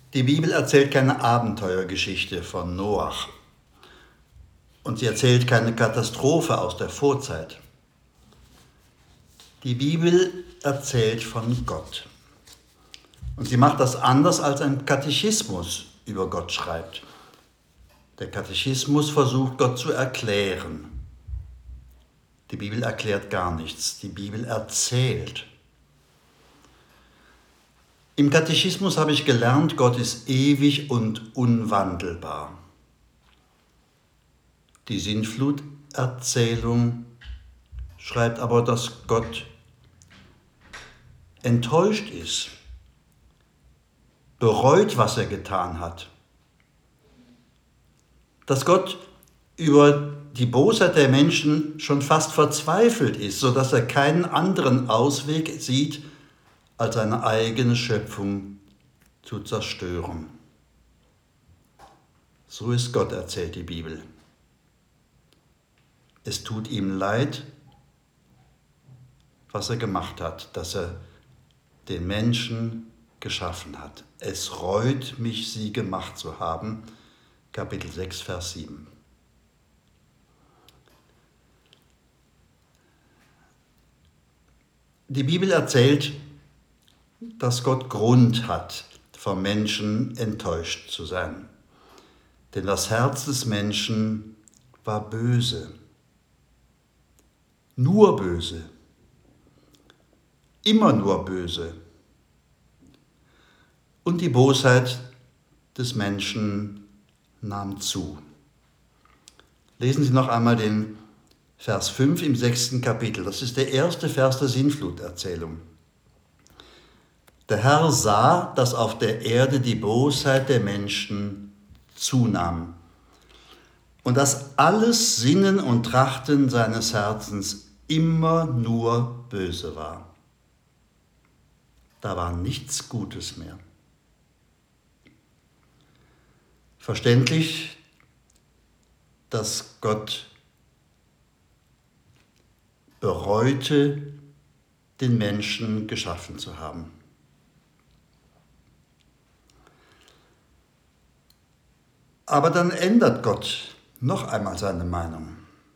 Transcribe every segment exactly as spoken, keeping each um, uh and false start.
Die Bibel erzählt keine Abenteuergeschichte von Noach und sie erzählt keine Katastrophe aus der Vorzeit. Die Bibel erzählt von Gott und sie macht das anders, als ein Katechismus über Gott schreibt. Der Katechismus versucht, Gott zu erklären. Die Bibel erklärt gar nichts, die Bibel erzählt. Im Katechismus habe ich gelernt, Gott ist ewig und unwandelbar. Die Sintflut-Erzählung schreibt aber, dass Gott enttäuscht ist, bereut, was er getan hat. Dass Gott über die Bosheit der Menschen schon fast verzweifelt ist, sodass er keinen anderen Ausweg sieht, als seine eigene Schöpfung zu zerstören. So ist Gott, erzählt die Bibel. Es tut ihm leid, was er gemacht hat, dass er den Menschen geschaffen hat. Es reut mich, sie gemacht zu haben. Kapitel sechs, Vers sieben. Die Bibel erzählt, dass Gott Grund hat, vom Menschen enttäuscht zu sein. Denn das Herz des Menschen war böse. Nur böse. Immer nur böse. Und die Bosheit des Menschen nahm zu. Lesen Sie noch einmal den Vers fünf im sechsten Kapitel. Das ist der erste Vers der Sintfluterzählung. Der Herr sah, dass auf der Erde die Bosheit der Menschen zunahm und dass alles Sinnen und Trachten seines Herzens immer nur böse war. Da war nichts Gutes mehr. Verständlich, dass Gott bereute, den Menschen geschaffen zu haben. Aber dann ändert Gott noch einmal seine Meinung.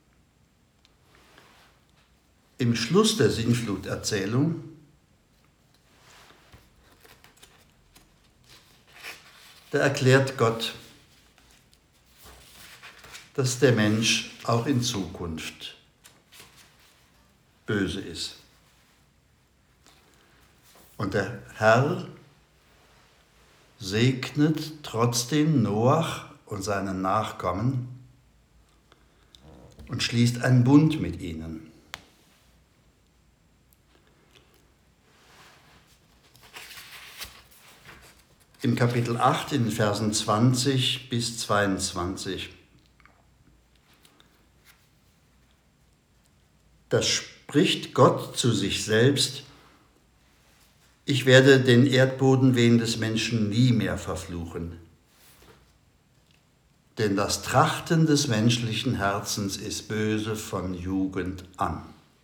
Im Schluss der Sintfluterzählung da erklärt Gott, dass der Mensch auch in Zukunft böse ist. Und der Herr segnet trotzdem Noach und seinen Nachkommen und schließt einen Bund mit ihnen. Im Kapitel acht, in den Versen zwanzig bis zweiundzwanzig, da spricht Gott zu sich selbst: Ich werde den Erdboden wegen des Menschen nie mehr verfluchen. Denn das Trachten des menschlichen Herzens ist böse von Jugend an.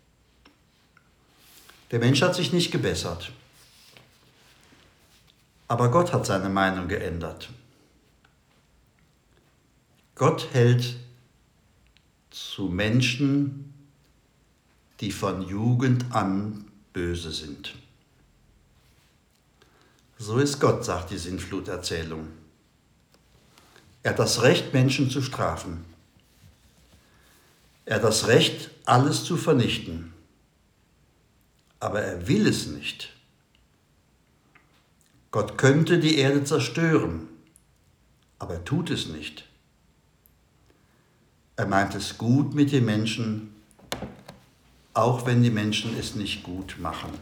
Der Mensch hat sich nicht gebessert, aber Gott hat seine Meinung geändert. Gott hält zu Menschen, die von Jugend an böse sind. So ist Gott, sagt die Sintfluterzählung. Er hat das Recht, Menschen zu strafen. Er hat das Recht, alles zu vernichten. Aber er will es nicht. Gott könnte die Erde zerstören, aber er tut es nicht. Er meint es gut mit den Menschen, auch wenn die Menschen es nicht gut machen.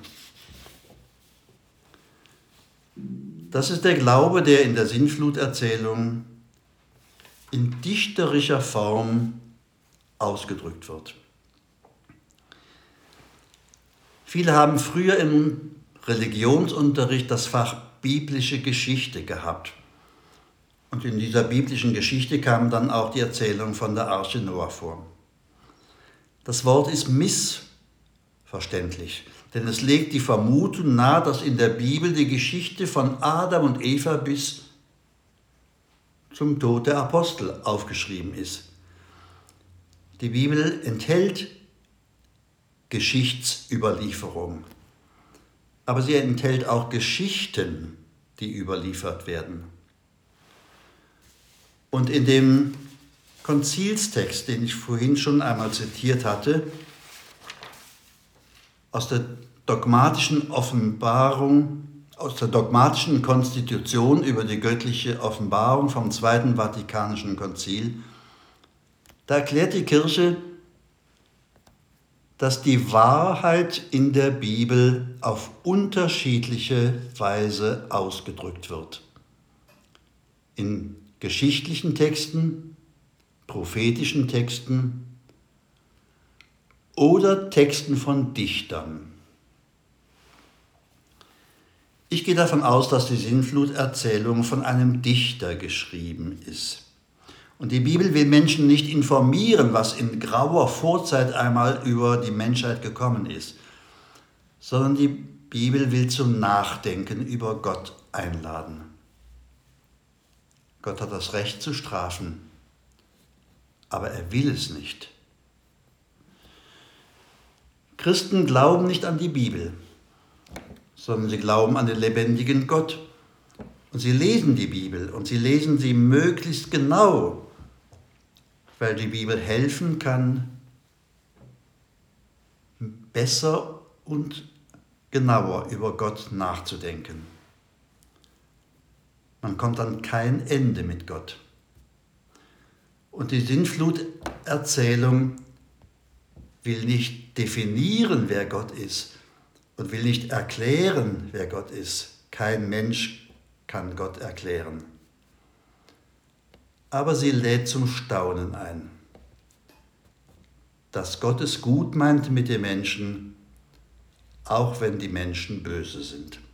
Das ist der Glaube, der in der Sintfluterzählung in dichterischer Form ausgedrückt wird. Viele haben früher im Religionsunterricht das Fach biblische Geschichte gehabt. Und in dieser biblischen Geschichte kam dann auch die Erzählung von der Arche Noah vor. Das Wort ist missverständlich, denn es legt die Vermutung nahe, dass in der Bibel die Geschichte von Adam und Eva bis zum Tod der Apostel aufgeschrieben ist. Die Bibel enthält Geschichtsüberlieferung, aber sie enthält auch Geschichten, die überliefert werden. Und in dem Konzilstext, den ich vorhin schon einmal zitiert hatte, aus der dogmatischen Offenbarung, aus der dogmatischen Konstitution über die göttliche Offenbarung vom Zweiten Vatikanischen Konzil, da erklärt die Kirche, dass die Wahrheit in der Bibel auf unterschiedliche Weise ausgedrückt wird. In geschichtlichen Texten, prophetischen Texten oder Texten von Dichtern. Ich gehe davon aus, dass die Sintfluterzählung von einem Dichter geschrieben ist. Und die Bibel will Menschen nicht informieren, was in grauer Vorzeit einmal über die Menschheit gekommen ist, sondern die Bibel will zum Nachdenken über Gott einladen. Gott hat das Recht zu strafen, aber er will es nicht. Christen glauben nicht an die Bibel, sondern sie glauben an den lebendigen Gott. Und sie lesen die Bibel und sie lesen sie möglichst genau, weil die Bibel helfen kann, besser und genauer über Gott nachzudenken. Man kommt an kein Ende mit Gott. Und die Sintfluterzählung will nicht definieren, wer Gott ist und will nicht erklären, wer Gott ist. Kein Mensch kann Gott erklären. Aber sie lädt zum Staunen ein, dass Gott es gut meint mit den Menschen, auch wenn die Menschen böse sind.